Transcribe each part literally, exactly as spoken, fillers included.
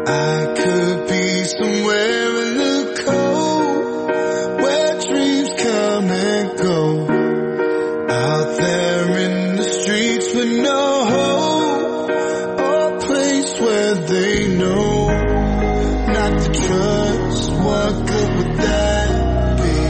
I could be somewhere in the cold, where dreams come and go, out there in the streets with no hope, or a place where they know not to trust. What good would that be?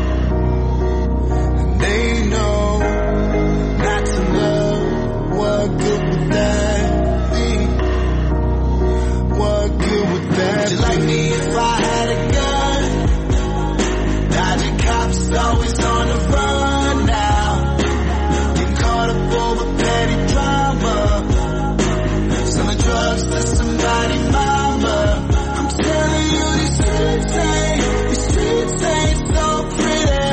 And they know not to love. What good would that be? What good would that be? Would you like me if I had a gun? Dodging cops, always on the run now. Getting caught up over petty drama. Selling drugs to somebody mama. I'm telling you, these streets ain't, these streets ain't so pretty.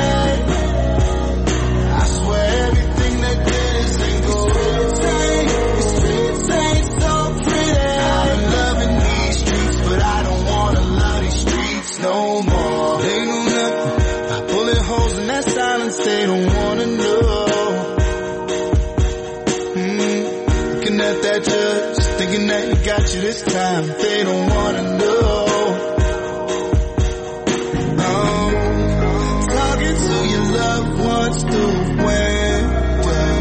I swear everything that glitters ain't gold. These streets ain't, these streets ain't so pretty. I've been loving these streets, but I don't wanna love these streets no more. They know nothing about bullet holes in that silence. They don't wanna know. Mm, looking at that judge, thinking that he got you this time. They don't wanna know. Oh, talking to your loved ones through window.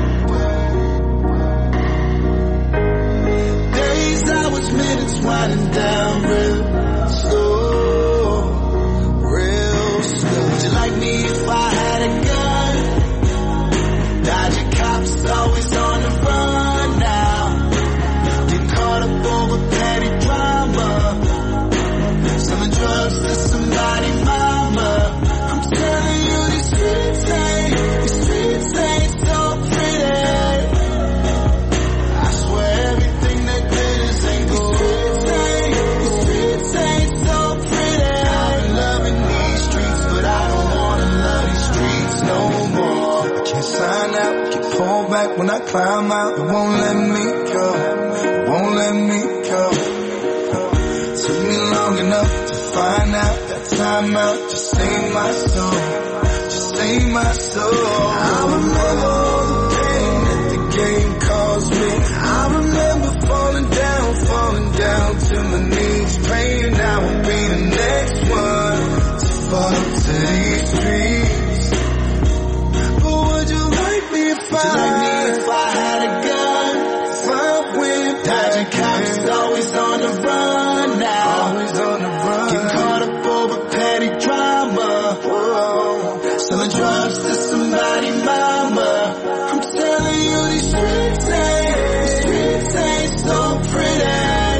Days, hours, minutes winding down real slow, real slow. Would you like me if I had a gun? Dodging cops, always on the run now. Get caught up over petty drama. Selling drugs to somebody mama. I'm telling you, these streets ain't, these streets ain't so pretty. I swear everything that glitters ain't gold. These streets ain't, these streets ain't so pretty. I've been loving these streets, but I don't wanna love these streets no more. I can't sign out, get pulled back when I climb out. It won't let me go, it won't let me go. Took me long enough to find out that time out just saved my soul, just saved my soul. I remember all the pain that the game caused me. I remember falling down, falling down to my knees, praying I will be the next one to fall to these streets. But would you like me if I, would you like me if I had a gun? If I went dodging cops, always on the run now. Always on the run. Getting caught up over petty drama. Whoa. Selling drugs to somebody mama. I'm telling you, these streets ain't, these streets ain't so pretty.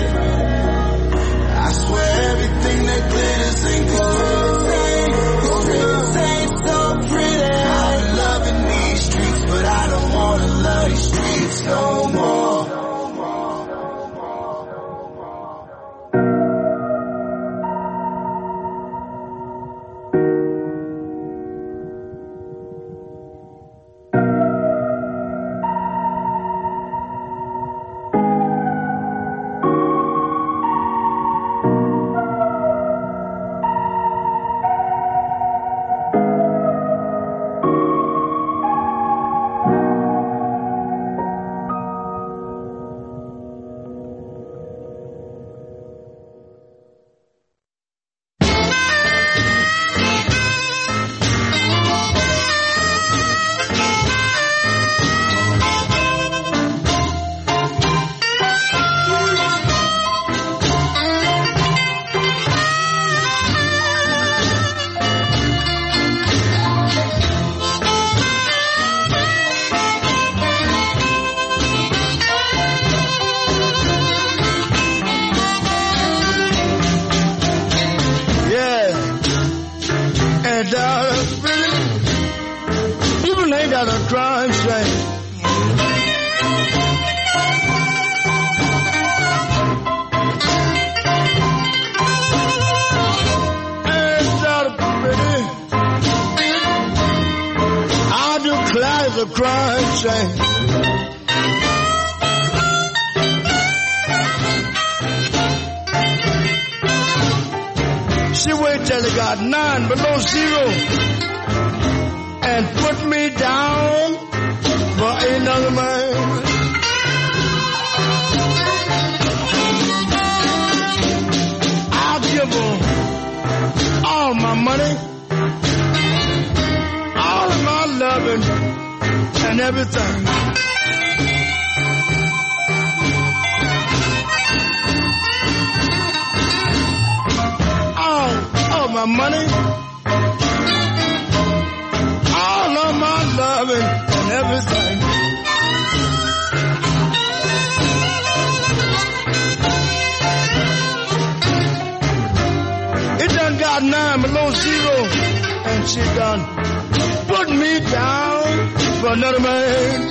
I swear everything that glitters ain't gold. These streets ain't so pretty. I've been loving these streets, but I don't wanna love these streets no more. She wait till it got nine below zero and put me down for another man. everything. All of my money, all of my loving and everything. It done got nine below zero, and she done put me down for another man.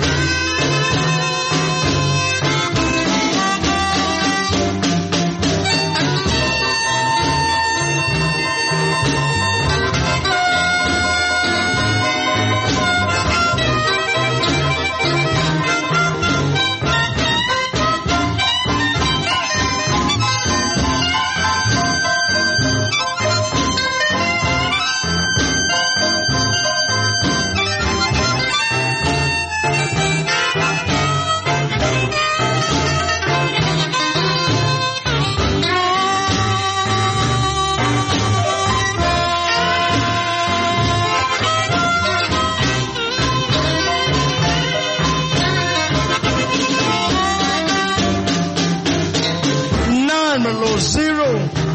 Zero.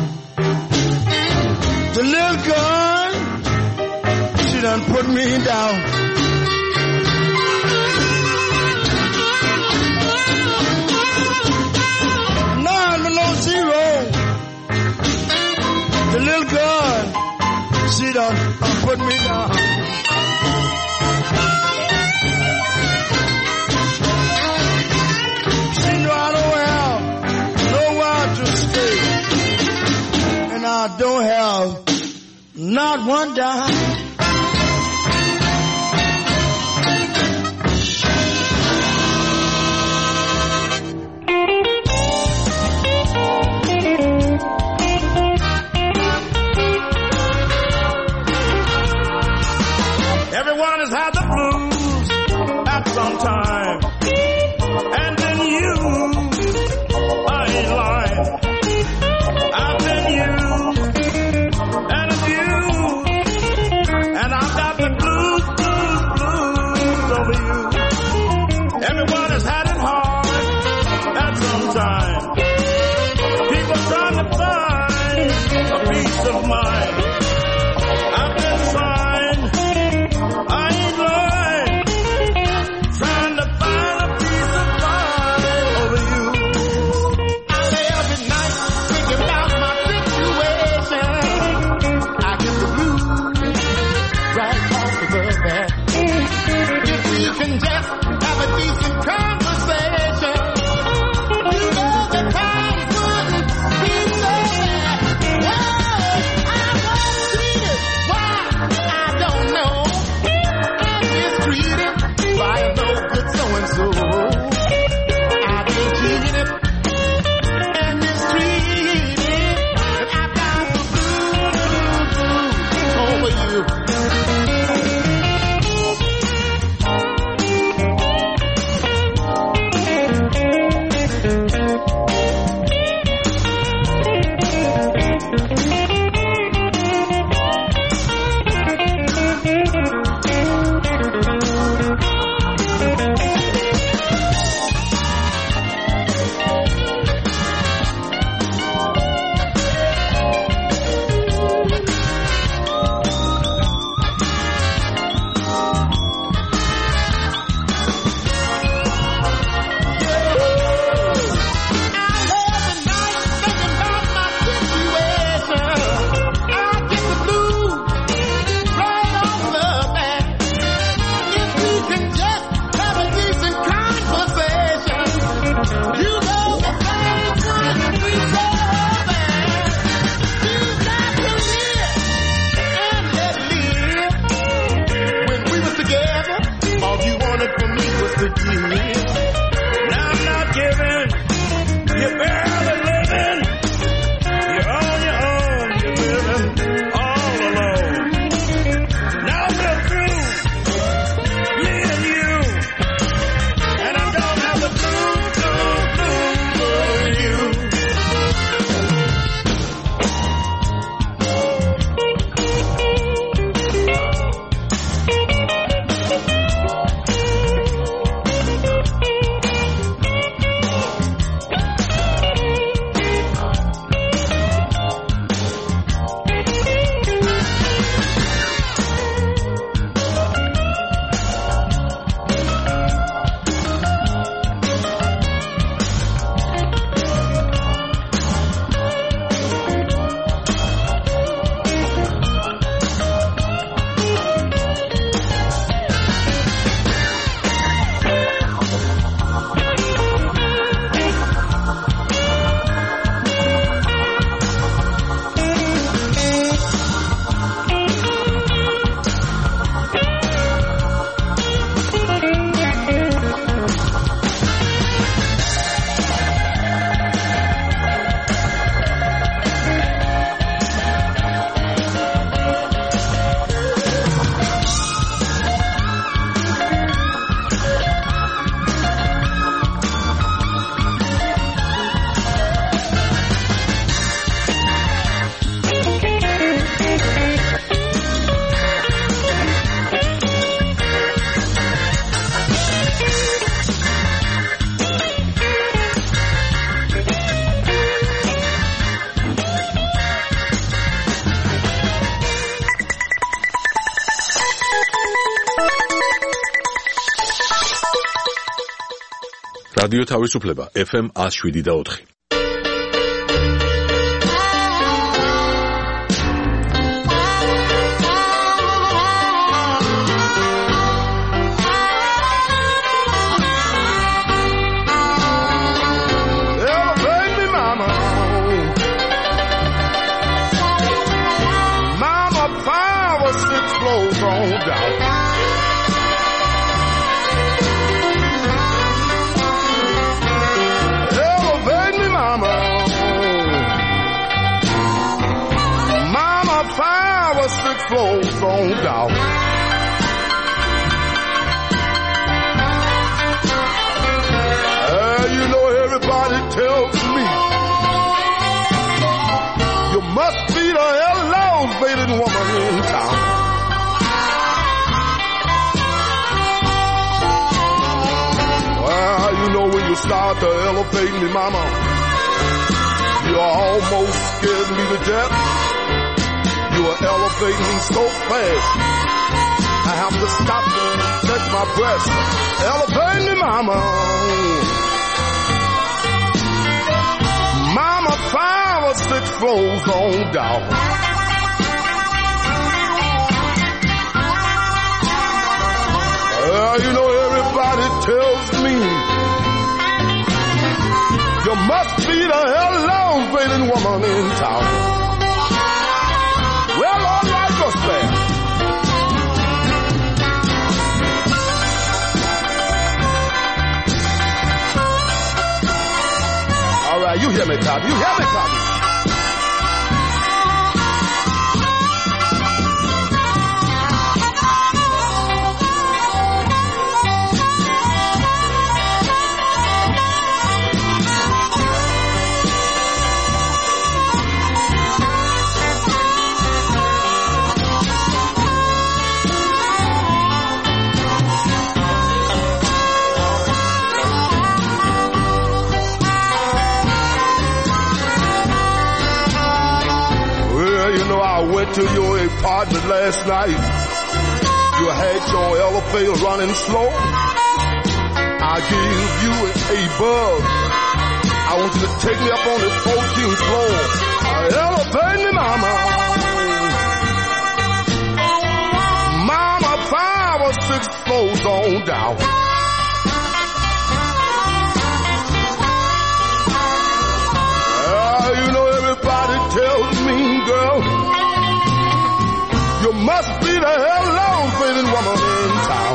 The little girl, she done put me down. Nine below zero. The little girl, she done put me down. She know I don't have nowhere to stay. I don't have not one dime. Everyone has had the blues at some time, and then you, I ain't lying. I've been used and abused, and I've got the blues, blues, blues over you. Everyone has had it hard at some time. People trying to find a peace of mind. I've been trying, I ain't lying, trying to find a peace of mind over you. I lay up at night thinking about my situation. I get the blues right off the bed. If we can just have a decent conversation, you know the times wouldn't be so bad. Whoa, I რადიო თავისუფლება ეფ ემ one oh seven და four. Flows on down. Uh, you know everybody tells me you must be the elevated woman in town. Well, you know when you start to elevate me, mama, you almost scared me to death. You are elevating me so fast, I have to stop and catch my breath. Elevate me, mama. Mama, five or six floors on down. Well, you know everybody tells me you must be the elevated woman in town. Well, all right, just there. All right, you hear me, Tommy. You hear me, Tommy. To your apartment last night, you had your elevator running slow. I give you a bug. I want you to take me up on the fourteenth floor. Elevate me, mama. Mama, five or six floors on down. Uh, you know everybody tells me, girl, you must be the elevated woman in town.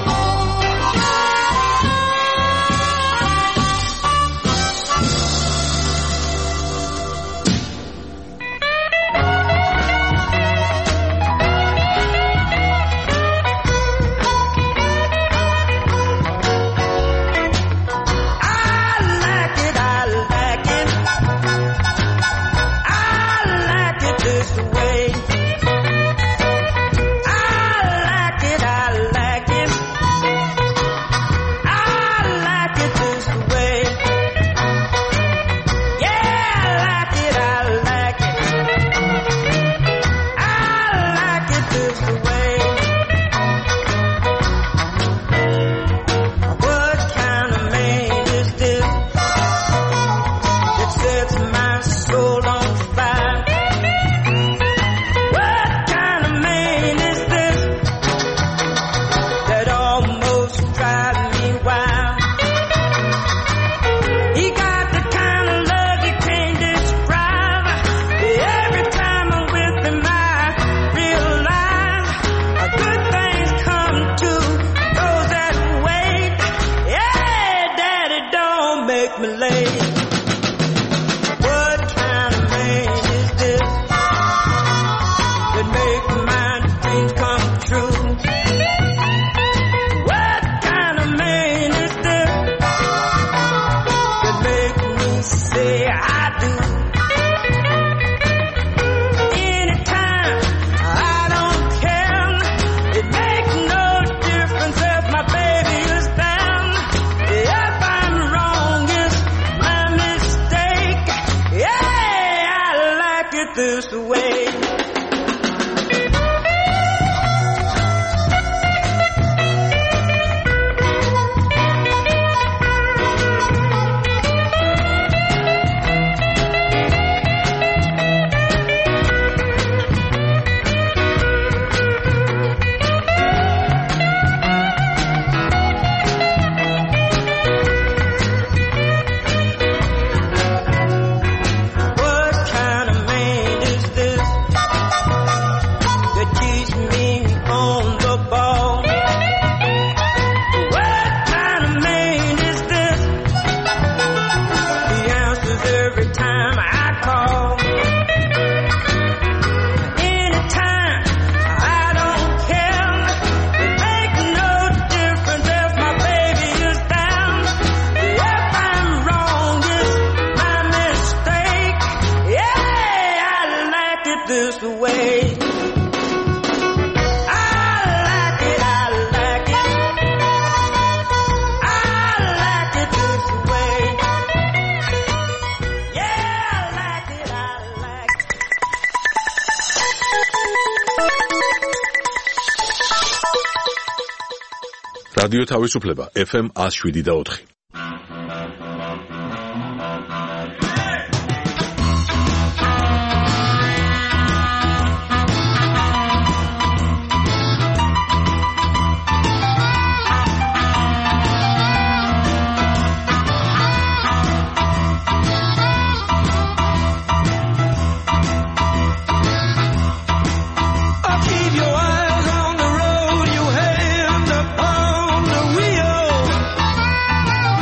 every time I call. Anytime, I don't care. It makes no difference if my baby is down. If I'm wrong, it's my mistake. Yeah, I like it this way. რადიო თავისუფლება ეფ ემ one oh seven და four. Keep your eyes on the road, your hand upon the wheel.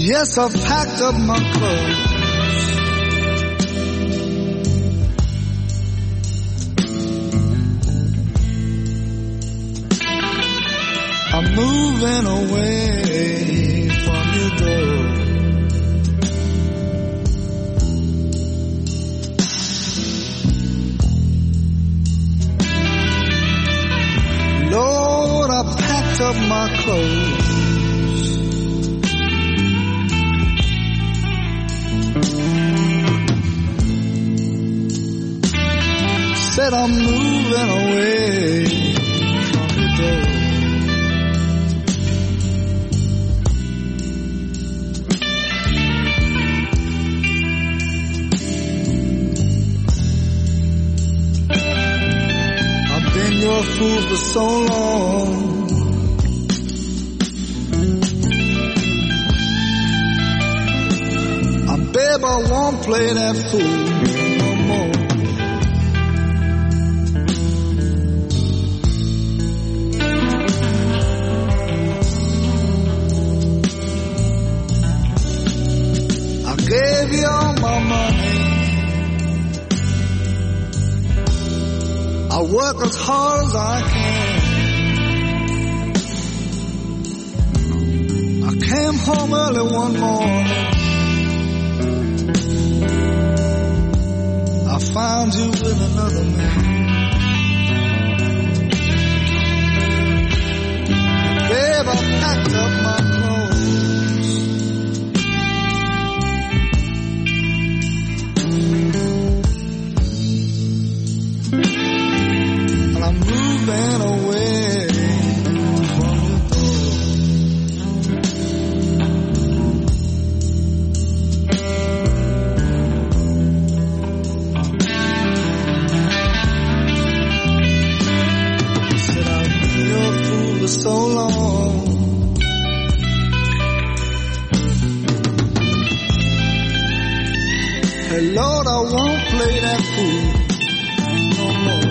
Yes, I've packed up my clothes. I'm moving away from your door. Lord, I packed up my clothes. Said I'm moving away from your door. I've been your fool for so long. I babe, I won't play that fool no more. Gave you all my money. I work as hard as I can. I came home early one morning. I found you with another man. Babe, I packed up my clothes. I'm moving away from your door. Said I've been your fool for so long. Hey Lord, I won't play that fool no more.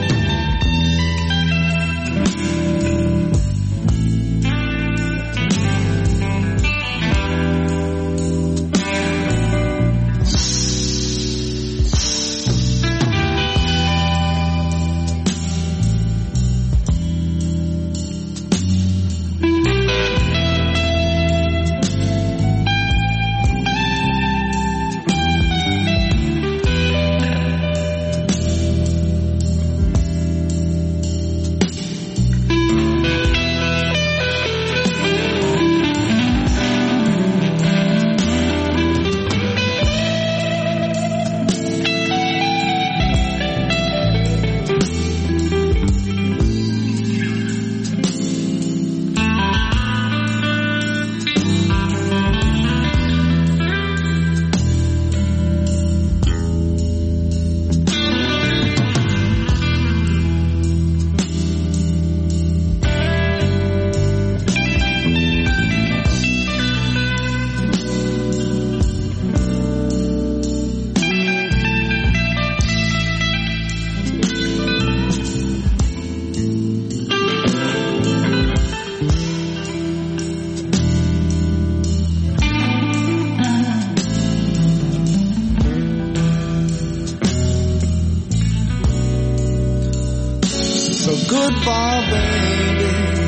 Goodbye, baby.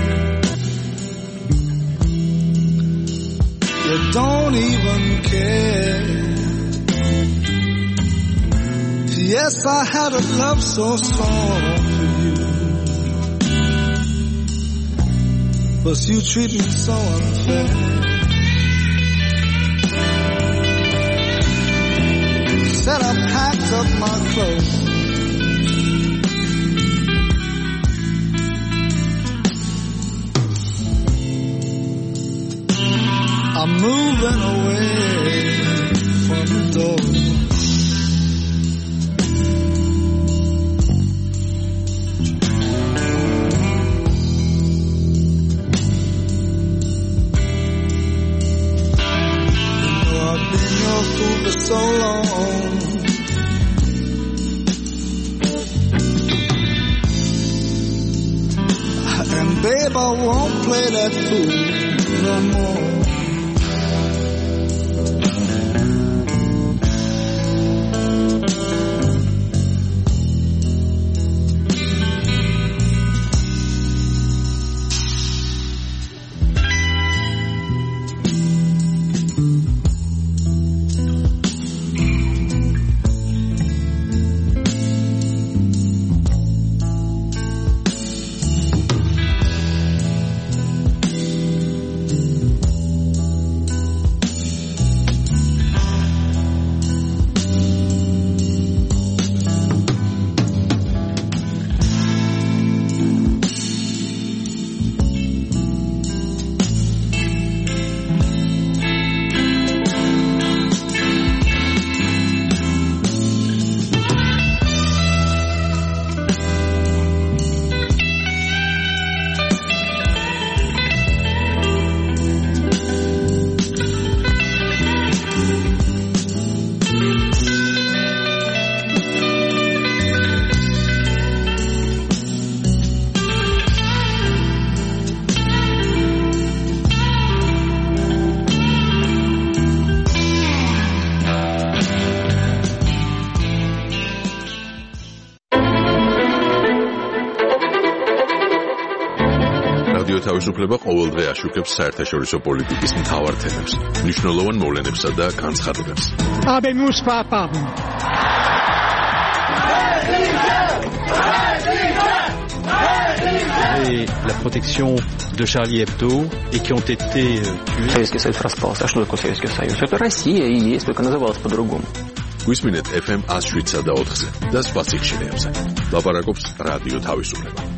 You don't even care. Yes, I had a love so strong for you, but you treat me so unfair. Said I packed up my clothes. I'm moving away from the door. You know I've been your fool for so long. And babe, I won't play that fool no more. რადიო თავისუფლება ყოველდღე აშუქებს საერთაშორისო პოლიტიკის მთავარ თემებს, მნიშვნელოვან მოვლენებსა და განცხადებებს. Habemus papam. Et la protection de Charlie Hebdo et qui ont été tués. Советский Союз распался. А что такое Советский Союз? Это Россия и есть, только называлась по-другому. გვისმინეთ ეფ ემ one oh seven და ოთხზე და სხვა სიხშირეებზე. ლაპარაკობს რადიო თავისუფლება.